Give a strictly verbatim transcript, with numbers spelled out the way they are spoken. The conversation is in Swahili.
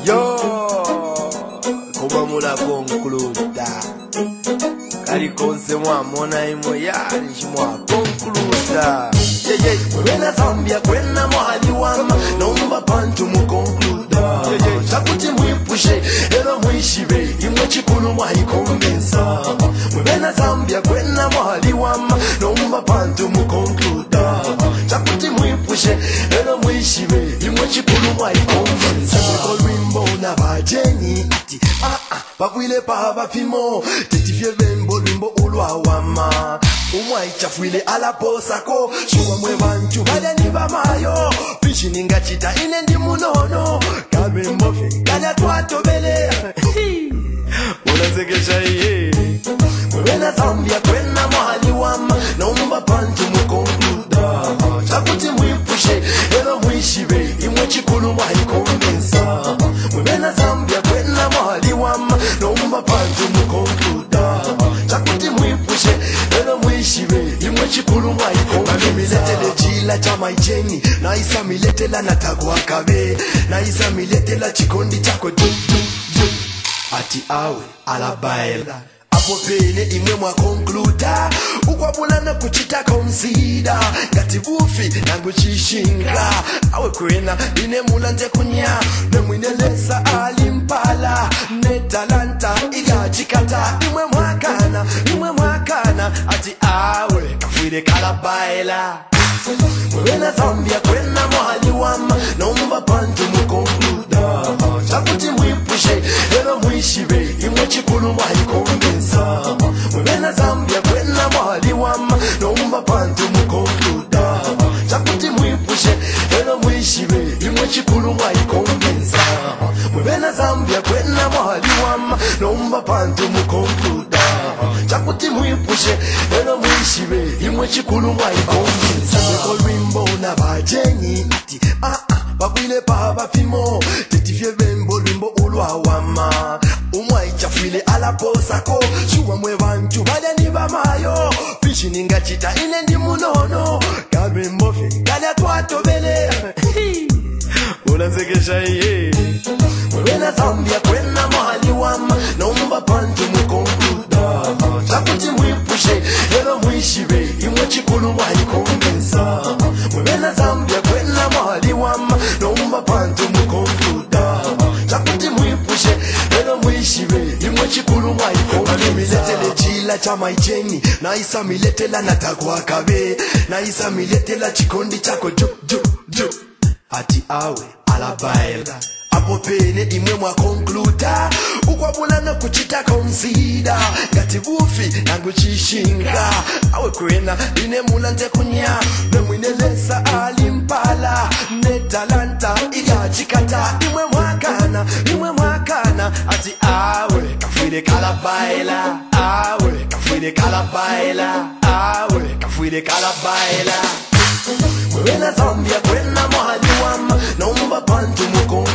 Yo, kuba mula concluda. Kali konse mwa mona imo yari shimwa concluda. Yeah, yeah. Mwena Zambia kwena mwali wama nomba pantu mu concluda. Yeah, yeah. Chakuti mwipushe ero mwishibe imwe chikulu mwayikondensa. Mwena Zambia kwena mwali wama nomba pantu mu concluda. Chakuti mwipushe ero mwishibe imwe chikulu mwayikondensa. Kolwimbo na bajeni ati ah ah bakwile pa bafimo titifye bembo limbo ulwa wama umwa ichafuile ala posako shuwa mwe bantu bale ni bamayo pishi ninga chita ine ndi munono kame mbofe kanya twatobele unazekesha iye mwena Zambia kwena mwali wama naumba pantu mukonkluda chakuti mwipushe ero mwishibe imwe chikulu mwayikondensa mwena Zambia kwena mwali wama naumba pantu mukonkluda chakuti mwipushe ero mwishibe imwe chikulu mwayikondensa miletele chila chama icheni na isa miletela natagwa kabe na isa miletela chikondi chako du du du ati awe alabaela apopene imwe mwa concluda ukwabulana kuchita komsida ngati bufi nangu chishinga awe kwena ine mulanje kunya nemwinelesa alimpala ne talanta igachikata imwe mwakana imwe mwakana ati awe kafwile kalabaela mwena Zambia kwena mwali wama nomba pantu mukonkluda chakuti mwipushe ero mwishibe imwe chikulu mwayikondensa mwena Zambia kwena mwali wama nomba pantu mukonkluda chakuti mwipushe ero mwishibe imwe chikulu mwayikondensa mwena Zambia kwena mwali wama nomba pantu mukonkluda chakuti mwipushe ero mwishibe imwe chikulu mwayikondensa kolwimbo na bajeni ati ah ah bakwile pa bafimo titifye bembo limbo ulwa wama umwa ichafuile ala posako shuwa mwe bantu bale ni bamayo pishi ninga chita ine ndi munono kame mbofe kanya twatobele unazekesha iye mwena Zambia kwena mwali wama nomba pantu mukonkluda chakuti mwipushe ero mwishibe imwe chikulu mwayikondensa mwena Zambia kwena mwali wama nomba pantu mukonkluda chakuti mwipushe ero mwishibe imwe chikulu mwayikondensa miletele chila chama icheni na isa miletela natagwa kabe na isa miletela chikondi chako ju ju ju ati awe alabaela apopene imwe mwa concluda ukwabulana kuchita komsida ngati bufi nangu chishinga awe kwena ine mulanje kunya nemwinelesa alimpala ne talanta igachikata imwe mwakana imwe mwakana ati awe kafwile kalabaela awe kafwile kalabaela awe kafwile kalabaela mwena Zambia kwena mwali wama nomba pantu mukonkluda